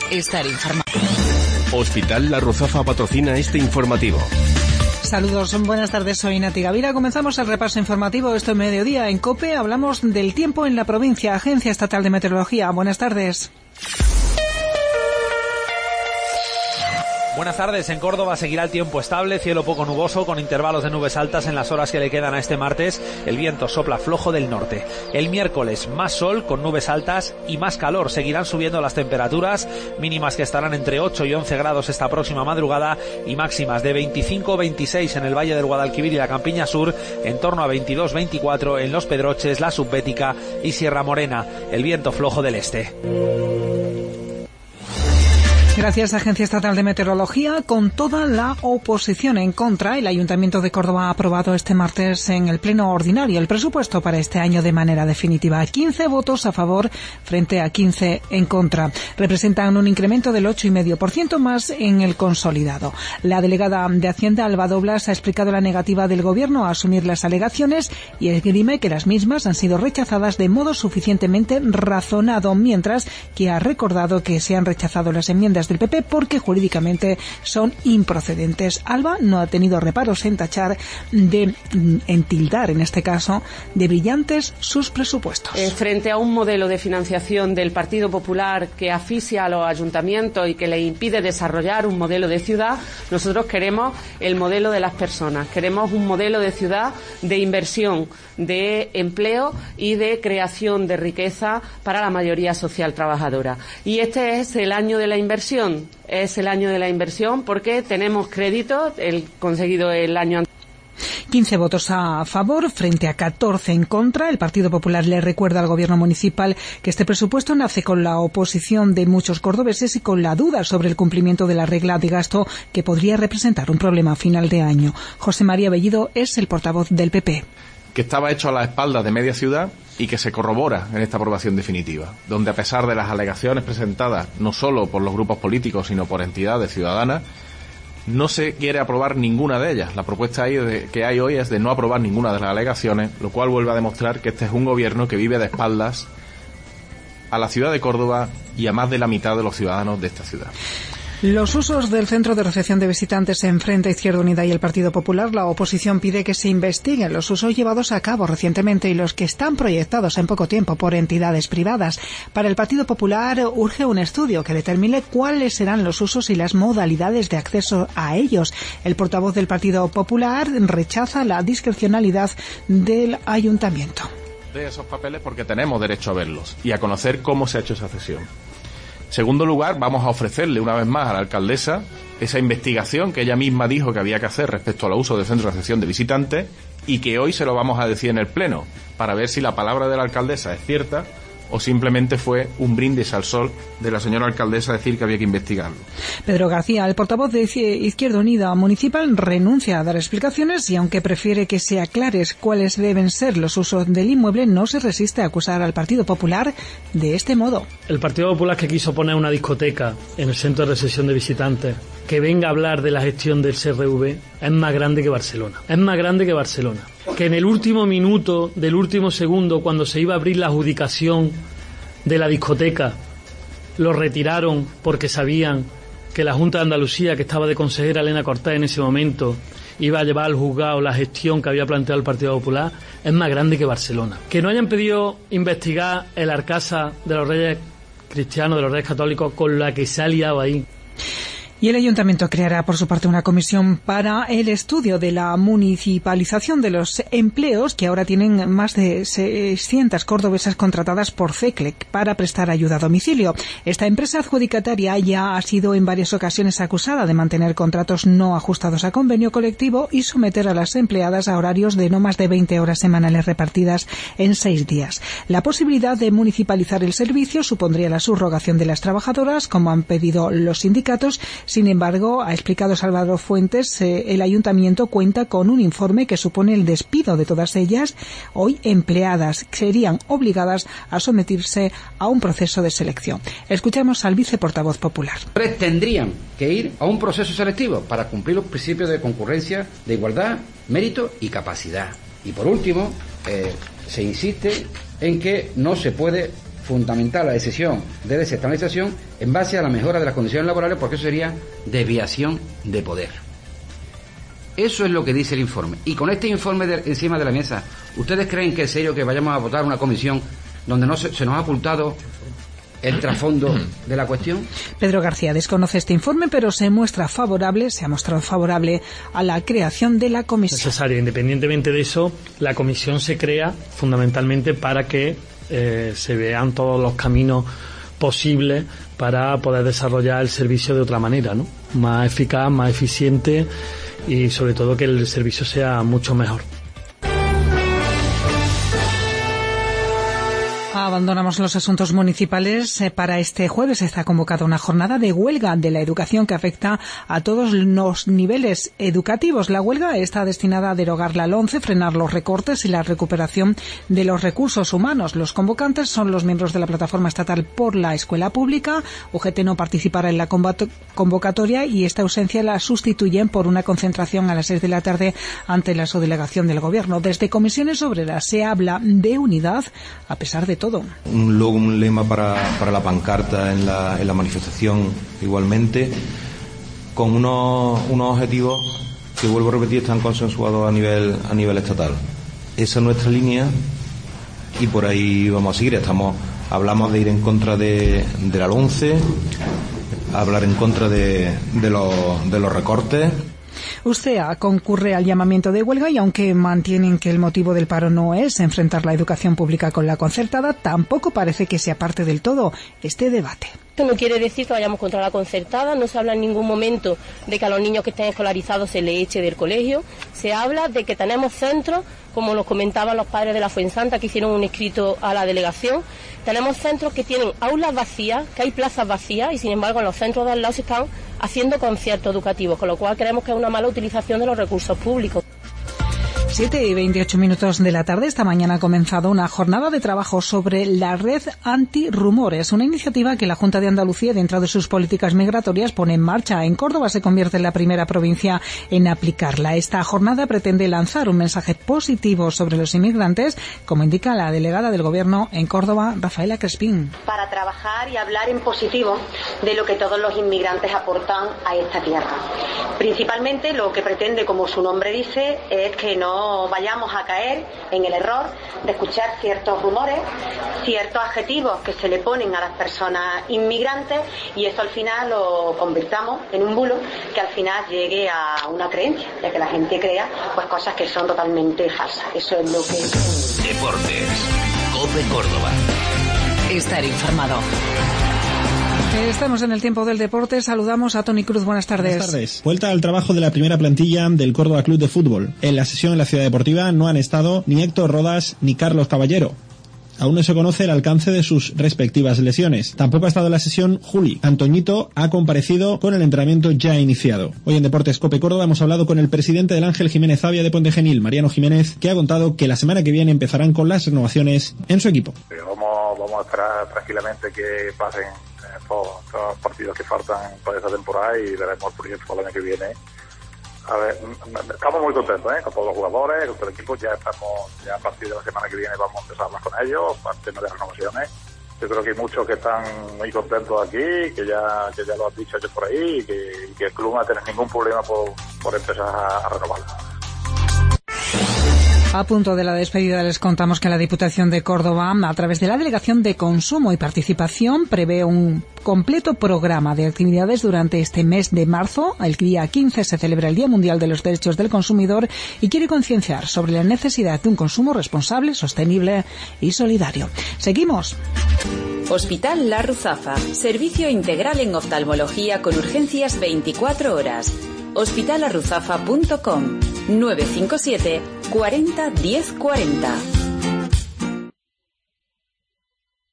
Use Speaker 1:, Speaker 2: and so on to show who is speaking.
Speaker 1: estar informado.
Speaker 2: Hospital La Ruzafa patrocina este informativo.
Speaker 3: Saludos, buenas tardes, soy Nati Gavira. Comenzamos el repaso informativo este mediodía en COPE. Hablamos del tiempo en la provincia, Agencia Estatal de Meteorología. Buenas tardes.
Speaker 4: Buenas tardes. En Córdoba seguirá el tiempo estable, cielo poco nuboso, con intervalos de nubes altas en las horas que le quedan a este martes. El viento sopla flojo del norte. El miércoles, más sol, con nubes altas y más calor. Seguirán subiendo las temperaturas, mínimas que estarán entre 8 y 11 grados esta próxima madrugada y máximas de 25 o 26 en el Valle del Guadalquivir y la Campiña Sur, en torno a 22-24 en Los Pedroches, la Subbética y Sierra Morena. El viento flojo del este.
Speaker 3: Gracias, Agencia Estatal de Meteorología. Con toda la oposición en contra, el Ayuntamiento de Córdoba ha aprobado este martes en el Pleno Ordinario el presupuesto para este año de manera definitiva. 15 votos a favor frente a 15 en contra. Representan un incremento del 8,5% más en el consolidado. La delegada de Hacienda, Alba Doblas, ha explicado la negativa del Gobierno a asumir las alegaciones y esgrime que las mismas han sido rechazadas de modo suficientemente razonado, mientras que ha recordado que se han rechazado las enmiendas del PP porque jurídicamente son improcedentes. Alba no ha tenido reparos en tildar en este caso de brillantes sus presupuestos.
Speaker 5: Frente a un modelo de financiación del Partido Popular que asfixia a los ayuntamientos y que le impide desarrollar un modelo de ciudad, nosotros queremos el modelo de las personas, queremos un modelo de ciudad de inversión, de empleo y de creación de riqueza para la mayoría social trabajadora. Y este es el año de la inversión. Es el año de la inversión porque tenemos crédito conseguido el año anterior.
Speaker 3: 15 votos a favor frente a 14 en contra. El Partido Popular le recuerda al Gobierno municipal que este presupuesto nace con la oposición de muchos cordobeses y con la duda sobre el cumplimiento de la regla de gasto que podría representar un problema a final de año. José María Bellido es el portavoz del PP.
Speaker 6: Que estaba hecho a la espalda de media ciudad y que se corrobora en esta aprobación definitiva, donde a pesar de las alegaciones presentadas no solo por los grupos políticos sino por entidades ciudadanas, no se quiere aprobar ninguna de ellas. La propuesta que hay hoy es de no aprobar ninguna de las alegaciones, lo cual vuelve a demostrar que este es un gobierno que vive de espaldas a la ciudad de Córdoba y a más de la mitad de los ciudadanos de esta ciudad.
Speaker 3: Los usos del centro de recepción de visitantes en Frente, Izquierda Unida y el Partido Popular, la oposición pide que se investiguen los usos llevados a cabo recientemente y los que están proyectados en poco tiempo por entidades privadas. Para el Partido Popular urge un estudio que determine cuáles serán los usos y las modalidades de acceso a ellos. El portavoz del Partido Popular rechaza la discrecionalidad del Ayuntamiento.
Speaker 6: De esos papeles porque tenemos derecho a verlos y a conocer cómo se ha hecho esa cesión. Segundo lugar, vamos a ofrecerle una vez más a la alcaldesa esa investigación que ella misma dijo que había que hacer respecto al uso del centro de recepción de visitantes y que hoy se lo vamos a decir en el Pleno para ver si la palabra de la alcaldesa es cierta o simplemente fue un brindis al sol de la señora alcaldesa decir que había que investigarlo.
Speaker 3: Pedro García, el portavoz de Izquierda Unida Municipal, renuncia a dar explicaciones y aunque prefiere que se aclare cuáles deben ser los usos del inmueble, no se resiste a acusar al Partido Popular de este modo.
Speaker 7: El Partido Popular, que quiso poner una discoteca en el centro de recepción de visitantes, que venga a hablar de la gestión del CRV, es más grande que Barcelona. Es más grande que Barcelona. Que en el último minuto del último segundo, cuando se iba a abrir la adjudicación de la discoteca, lo retiraron porque sabían que la Junta de Andalucía, que estaba de consejera Elena Cortés en ese momento, iba a llevar al juzgado la gestión que había planteado el Partido Popular, es más grande que Barcelona. Que no hayan pedido investigar el Arcasa de los Reyes Cristianos, de los Reyes Católicos, con la que se ha liado ahí.
Speaker 3: Y el Ayuntamiento creará, por su parte, una comisión para el estudio de la municipalización de los empleos que ahora tienen más de 600 cordobesas contratadas por CECLEC para prestar ayuda a domicilio. Esta empresa adjudicataria ya ha sido en varias ocasiones acusada de mantener contratos no ajustados a convenio colectivo y someter a las empleadas a horarios de no más de 20 horas semanales repartidas en 6 días. La posibilidad de municipalizar el servicio supondría la subrogación de las trabajadoras, como han pedido los sindicatos. Sin embargo, ha explicado Salvador Fuentes, el Ayuntamiento cuenta con un informe que supone el despido de todas ellas, hoy empleadas, que serían obligadas a someterse a un proceso de selección. Escuchamos al viceportavoz popular.
Speaker 8: Tendrían que ir a un proceso selectivo para cumplir los principios de concurrencia, de igualdad, mérito y capacidad. Y por último, se insiste en que no se puede fundamental la decisión de desestabilización en base a la mejora de las condiciones laborales, porque eso sería desviación de poder. Eso es lo que dice el informe. Y con este informe encima de la mesa, ¿ustedes creen que es serio que vayamos a votar una comisión donde se nos ha ocultado el trasfondo de la cuestión?
Speaker 3: Pedro García desconoce este informe, pero se ha mostrado favorable a la creación de la comisión.
Speaker 7: Necesaria. Independientemente de eso, la comisión se crea fundamentalmente para que se vean todos los caminos posibles para poder desarrollar el servicio de otra manera, ¿no? Más eficaz, más eficiente y sobre todo que el servicio sea mucho mejor.
Speaker 3: Abandonamos los asuntos municipales. Para este jueves está convocada una jornada de huelga de la educación que afecta a todos los niveles educativos. La huelga está destinada a derogar la LOMCE, frenar los recortes y la recuperación de los recursos humanos. Los convocantes son los miembros de la Plataforma Estatal por la Escuela Pública. UGT no participará en la convocatoria y esta ausencia la sustituyen por una concentración a las 6 de la tarde ante la subdelegación del Gobierno. Desde Comisiones Obreras se habla de unidad a pesar de todo.
Speaker 1: Un lema para la pancarta en la manifestación igualmente, con unos objetivos que, vuelvo a repetir, están consensuados a nivel estatal. Esa es nuestra línea y por ahí vamos a seguir. Hablamos de ir en contra de la LOMCE, hablar en contra de los recortes.
Speaker 3: UCEA concurre al llamamiento de huelga y aunque mantienen que el motivo del paro no es enfrentar la educación pública con la concertada, tampoco parece que sea parte del todo este debate.
Speaker 9: Esto no quiere decir que vayamos contra la concertada, no se habla en ningún momento de que a los niños que estén escolarizados se les eche del colegio, se habla de que tenemos centros, como nos comentaban los padres de la Fuensanta que hicieron un escrito a la delegación, tenemos centros que tienen aulas vacías, que hay plazas vacías y sin embargo en los centros de al lado se están haciendo conciertos educativos, con lo cual creemos que es una mala utilización de los recursos públicos.
Speaker 3: 7:28 de la tarde. Esta mañana ha comenzado una jornada de trabajo sobre la red antirrumores, una iniciativa que la Junta de Andalucía, dentro de sus políticas migratorias, pone en marcha. En Córdoba se convierte en la primera provincia en aplicarla. Esta jornada pretende lanzar un mensaje positivo sobre los inmigrantes, como indica la delegada del Gobierno en Córdoba, Rafaela Crespín.
Speaker 10: Para trabajar y hablar en positivo de lo que todos los inmigrantes aportan a esta tierra. Principalmente lo que pretende, como su nombre dice, es que no vayamos a caer en el error de escuchar ciertos rumores, ciertos adjetivos que se le ponen a las personas inmigrantes y eso al final lo convirtamos en un bulo que al final llegue a una creencia, ya que la gente crea pues cosas que son totalmente falsas. Eso es lo que...
Speaker 2: Deportes. COPE Córdoba.
Speaker 11: Estar informado.
Speaker 3: Estamos en el tiempo del deporte. Saludamos a Toni Cruz. Buenas tardes.
Speaker 12: Buenas tardes. Vuelta al trabajo de la primera plantilla del Córdoba Club de Fútbol. En la sesión en la Ciudad Deportiva no han estado ni Héctor Rodas ni Carlos Caballero. Aún no se conoce el alcance de sus respectivas lesiones. Tampoco ha estado en la sesión Juli. Antoñito ha comparecido con el entrenamiento ya iniciado. Hoy en Deportes COPE Córdoba hemos hablado con el presidente del Ángel Jiménez Avia de Puente Genil, Mariano Jiménez, que ha contado que la semana que viene empezarán con las renovaciones en su equipo.
Speaker 13: Vamos a esperar tranquilamente que pasen todos los partidos que faltan para esta temporada y veremos el proyecto para el año que viene. A ver, estamos muy contentos con todos los jugadores, con todo el equipo. Ya a partir de la semana que viene vamos a empezar a hablar con ellos, para el tema de renovaciones. Yo creo que hay muchos que están muy contentos aquí, que ya lo han dicho ellos por ahí, y que el club no va a tener ningún problema por empezar a renovar.
Speaker 3: A punto de la despedida les contamos que la Diputación de Córdoba, a través de la Delegación de Consumo y Participación, prevé un completo programa de actividades durante este mes de marzo. El día 15 se celebra el Día Mundial de los Derechos del Consumidor y quiere concienciar sobre la necesidad de un consumo responsable, sostenible y solidario. Seguimos.
Speaker 11: Hospital La Ruzafa, servicio integral en oftalmología con urgencias 24 horas. Hospitalarruzafa.com 957 40 10 40.